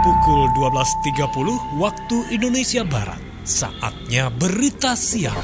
pukul 12.30 waktu Indonesia Barat. Saatnya berita siang.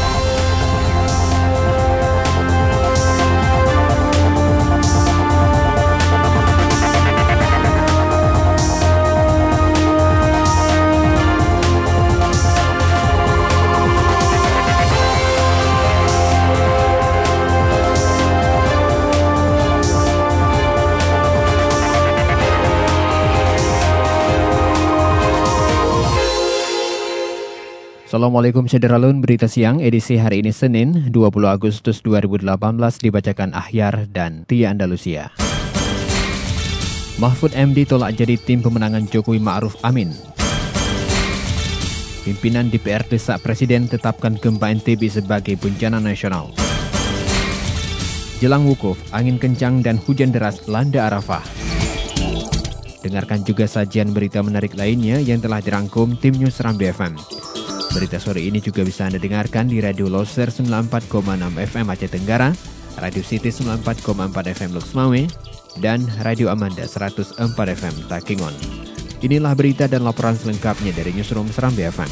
Assalamualaikum Syederalun, berita siang edisi hari ini Senin 20 Agustus 2018 dibacakan Ahyar dan Tia Andalusia. Mahfud MD tolak jadi tim pemenangan Jokowi Ma'ruf Amin. Pimpinan DPR desak Presiden tetapkan gempa NTB sebagai bencana nasional. Jelang wukuf, angin kencang dan hujan deras landa Arafah. Dengarkan juga sajian berita menarik lainnya yang telah dirangkum tim News Serambi FM. Berita sore ini juga bisa Anda dengarkan di Radio Loser 94,6 FM Aceh Tenggara, Radio City 94,4 FM Lux Mawai, dan Radio Amanda 104 FM Takengon. Inilah berita dan laporan selengkapnya dari Newsroom Serambi FM.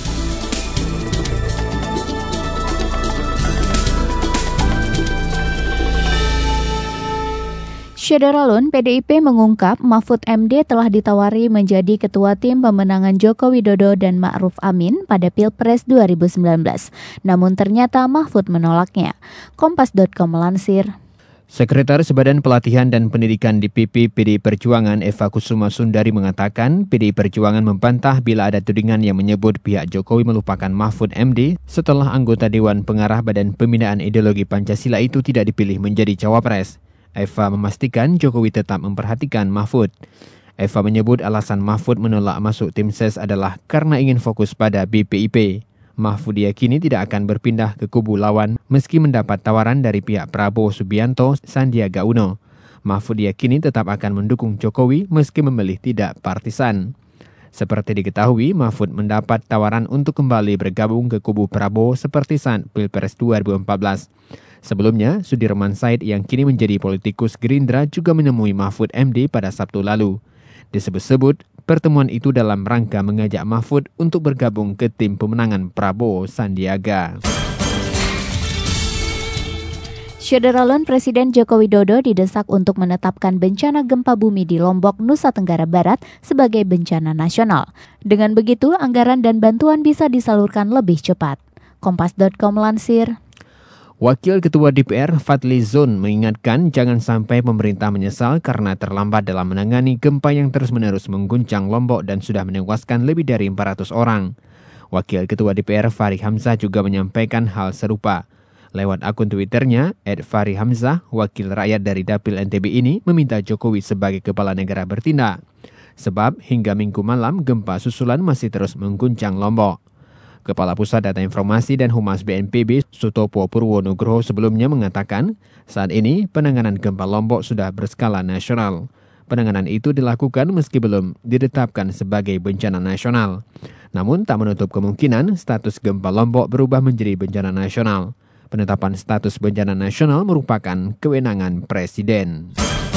Syederalun, PDIP mengungkap Mahfud MD telah ditawari menjadi ketua tim pemenangan Joko Widodo dan Ma'ruf Amin pada Pilpres 2019. Namun ternyata Mahfud menolaknya. Kompas.com melansir. Sekretaris Badan Pelatihan dan Pendidikan DPP PDI Perjuangan Eva Kusuma Sundari mengatakan PDI Perjuangan membantah bila ada tudingan yang menyebut pihak Jokowi melupakan Mahfud MD setelah anggota Dewan Pengarah Badan Pembinaan Ideologi Pancasila itu tidak dipilih menjadi cawapres. Eva memastikan Jokowi tetap memperhatikan Mahfud. Eva menyebut alasan Mahfud menolak masuk tim SES adalah karena ingin fokus pada BPIP. Mahfud diyakini tidak akan berpindah ke kubu lawan meski mendapat tawaran dari pihak Prabowo Subianto, Sandiaga Uno. Mahfud diyakini tetap akan mendukung Jokowi meski memilih tidak partisan. Seperti diketahui, Mahfud mendapat tawaran untuk kembali bergabung ke kubu Prabowo seperti saat Pilpres 2014. Sebelumnya, Sudirman Said yang kini menjadi politikus Gerindra juga menemui Mahfud MD pada Sabtu lalu. Disebut-sebut, pertemuan itu dalam rangka mengajak Mahfud untuk bergabung ke tim pemenangan Prabowo Sandiaga. Syederalun, Presiden Joko Widodo didesak untuk menetapkan bencana gempa bumi di Lombok, Nusa Tenggara Barat sebagai bencana nasional. Dengan begitu, anggaran dan bantuan bisa disalurkan lebih cepat. Kompas.com melansir. Wakil Ketua DPR Fadli Zon mengingatkan jangan sampai pemerintah menyesal karena terlambat dalam menangani gempa yang terus-menerus mengguncang Lombok dan sudah menewaskan lebih dari 400 orang. Wakil Ketua DPR Fahri Hamzah juga menyampaikan hal serupa. Lewat akun Twitternya, @Fahri Hamzah, wakil rakyat dari Dapil NTB ini meminta Jokowi sebagai kepala negara bertindak. Sebab hingga Minggu malam gempa susulan masih terus mengguncang Lombok. Kepala Pusat Data Informasi dan Humas BNPB Sutopo Purwonugroho sebelumnya mengatakan saat ini penanganan gempa Lombok sudah berskala nasional. Penanganan itu dilakukan meski belum ditetapkan sebagai bencana nasional. Namun tak menutup kemungkinan status gempa Lombok berubah menjadi bencana nasional. Penetapan status bencana nasional merupakan kewenangan Presiden.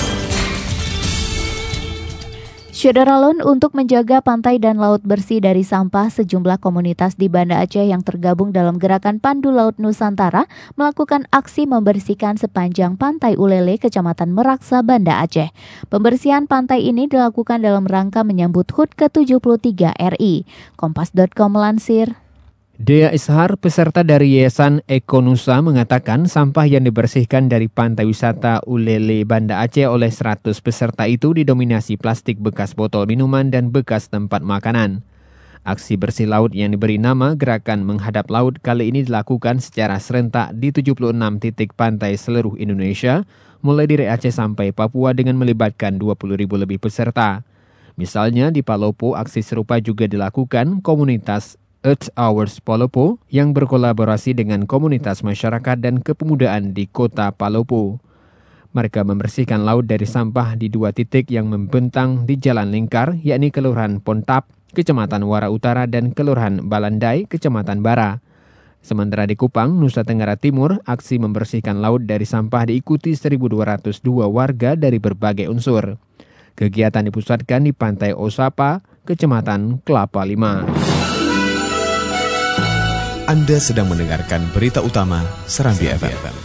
Syederalun, untuk menjaga pantai dan laut bersih dari sampah, sejumlah komunitas di Banda Aceh yang tergabung dalam gerakan Pandu Laut Nusantara melakukan aksi membersihkan sepanjang Pantai Ulele, Kecamatan Meraksa, Banda Aceh. Pembersihan pantai ini dilakukan dalam rangka menyambut HUT ke-73 RI. Kompas.com melansir. Dea Ishar, peserta dari Yayasan Eko Nusa, mengatakan sampah yang dibersihkan dari pantai wisata Ulele Banda Aceh oleh 100 peserta itu didominasi plastik bekas botol minuman dan bekas tempat makanan. Aksi bersih laut yang diberi nama Gerakan Menghadap Laut kali ini dilakukan secara serentak di 76 titik pantai seluruh Indonesia, mulai dari Aceh sampai Papua dengan melibatkan 20.000 lebih peserta. Misalnya di Palopo, aksi serupa juga dilakukan komunitas Earth Hours Palopo yang berkolaborasi dengan komunitas masyarakat dan kepemudaan di kota Palopo. Mereka membersihkan laut dari sampah di 2 titik yang membentang di Jalan Lingkar, yakni Kelurahan Pontap, Kecamatan Wara Utara dan Kelurahan Balandai, Kecamatan Bara. Sementara di Kupang, Nusa Tenggara Timur, aksi membersihkan laut dari sampah diikuti 1.202 warga dari berbagai unsur. Kegiatan dipusatkan di Pantai Osapa, Kecamatan Kelapa Lima. Anda sedang mendengarkan berita utama Serambi FM.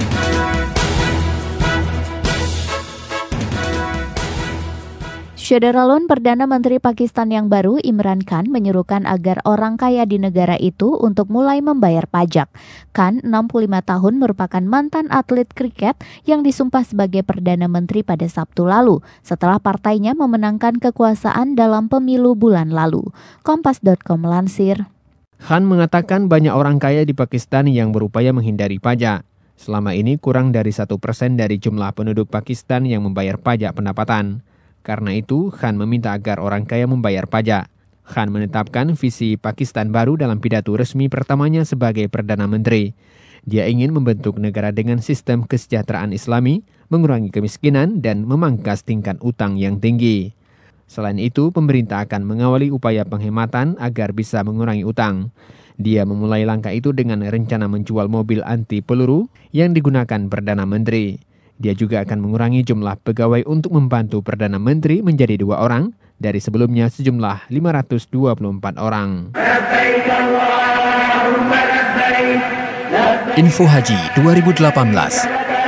Syederalun Perdana Menteri Pakistan yang baru Imran Khan menyerukan agar orang kaya di negara itu untuk mulai membayar pajak. Khan, 65 tahun, merupakan mantan atlet kriket yang disumpah sebagai Perdana Menteri pada Sabtu lalu setelah partainya memenangkan kekuasaan dalam pemilu bulan lalu. Kompas.com melansir. Khan mengatakan banyak orang kaya di Pakistan yang berupaya menghindari pajak. Selama ini kurang dari 1% dari jumlah penduduk Pakistan yang membayar pajak pendapatan. Karena itu, Khan meminta agar orang kaya membayar pajak. Khan menetapkan visi Pakistan baru dalam pidato resmi pertamanya sebagai Perdana Menteri. Dia ingin membentuk negara dengan sistem kesejahteraan Islami, mengurangi kemiskinan, dan memangkas tingkat utang yang tinggi. Selain itu, pemerintah akan mengawali upaya penghematan agar bisa mengurangi utang. Dia memulai langkah itu dengan rencana menjual mobil anti peluru yang digunakan Perdana Menteri. Dia juga akan mengurangi jumlah pegawai untuk membantu Perdana Menteri menjadi 2 orang dari sebelumnya sejumlah 524 orang. Info Haji 2018.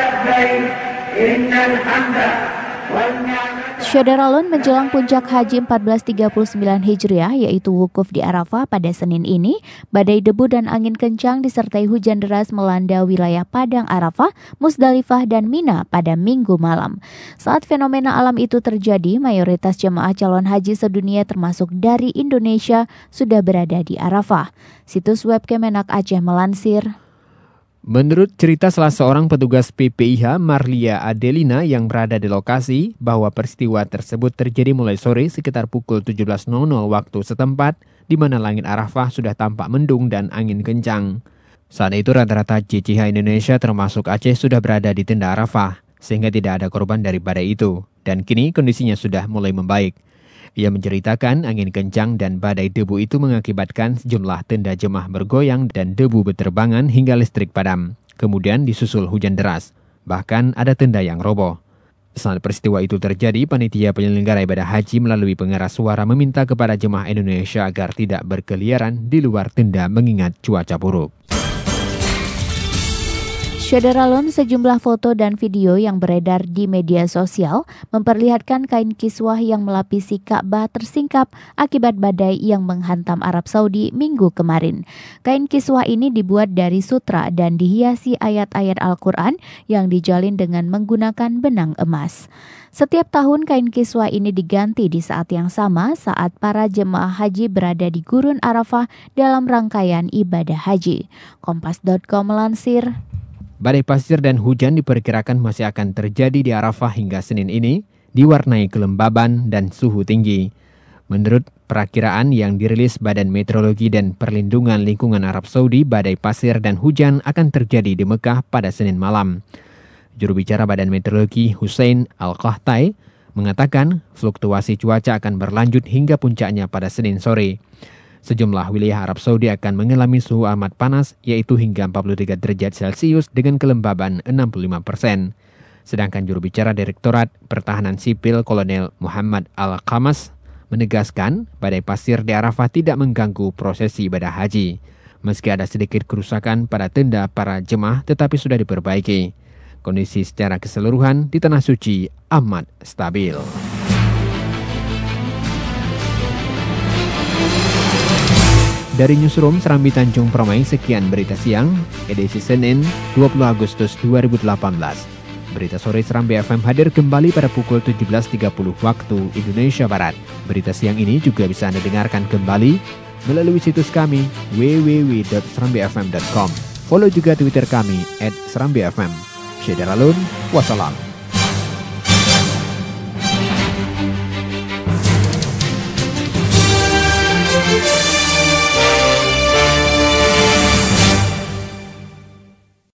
Syederalun menjelang puncak Haji 1439 Hijriah yaitu wukuf di Arafah pada Senin ini, badai debu dan angin kencang disertai hujan deras melanda wilayah Padang Arafah, Musdalifah dan Mina pada Minggu malam. Saat fenomena alam itu terjadi, mayoritas jemaah calon haji sedunia termasuk dari Indonesia sudah berada di Arafah. Situs web Kemenak Aceh melansir. Menurut cerita salah seorang petugas PPIH Marlia Adelina yang berada di lokasi, bahwa peristiwa tersebut terjadi mulai sore sekitar pukul 17.00 waktu setempat, di mana langit Arafah sudah tampak mendung dan angin kencang. Saat itu rata-rata JCH Indonesia termasuk Aceh sudah berada di tenda Arafah, sehingga tidak ada korban dari badai itu, dan kini kondisinya sudah mulai membaik. Ia menceritakan angin kencang dan badai debu itu mengakibatkan sejumlah tenda jemaah bergoyang dan debu berterbangan hingga listrik padam. Kemudian disusul hujan deras. Bahkan ada tenda yang roboh. Saat peristiwa itu terjadi, panitia penyelenggara ibadah haji melalui pengeras suara meminta kepada jemaah Indonesia agar tidak berkeliaran di luar tenda mengingat cuaca buruk. Syederalun, sejumlah foto dan video yang beredar di media sosial memperlihatkan kain kiswah yang melapisi Ka'bah tersingkap akibat badai yang menghantam Arab Saudi Minggu kemarin. Kain kiswah ini dibuat dari sutra dan dihiasi ayat-ayat Al-Quran yang dijalin dengan menggunakan benang emas. Setiap tahun kain kiswah ini diganti di saat yang sama saat para jemaah haji berada di Gurun Arafah dalam rangkaian ibadah haji. Kompas.com melansir. Badai pasir dan hujan diperkirakan masih akan terjadi di Arafah hingga Senin ini, diwarnai kelembaban dan suhu tinggi. Menurut perakiraan yang dirilis Badan Meteorologi dan Perlindungan Lingkungan Arab Saudi, badai pasir dan hujan akan terjadi di Mekah pada Senin malam. Juru bicara Badan Meteorologi Hussein Al-Qahtai mengatakan fluktuasi cuaca akan berlanjut hingga puncaknya pada Senin sore. Sejumlah wilayah Arab Saudi akan mengalami suhu amat panas, yaitu hingga 43 derajat Celcius dengan kelembaban 65%. Sedangkan juru bicara Direktorat Pertahanan Sipil Kolonel Muhammad Al-Qamas menegaskan badai pasir di Arafah tidak mengganggu prosesi ibadah haji. Meski ada sedikit kerusakan pada tenda para jemaah tetapi sudah diperbaiki. Kondisi secara keseluruhan di Tanah Suci amat stabil. Dari Newsroom Serambi Tanjung Permai, sekian berita siang, edisi Senin 20 Agustus 2018. Berita sore Serambi FM hadir kembali pada pukul 17.30 waktu Indonesia Barat. Berita siang ini juga bisa Anda dengarkan kembali melalui situs kami www.serambifm.com. Follow juga Twitter kami @serambifm. Syederalun, wassalam.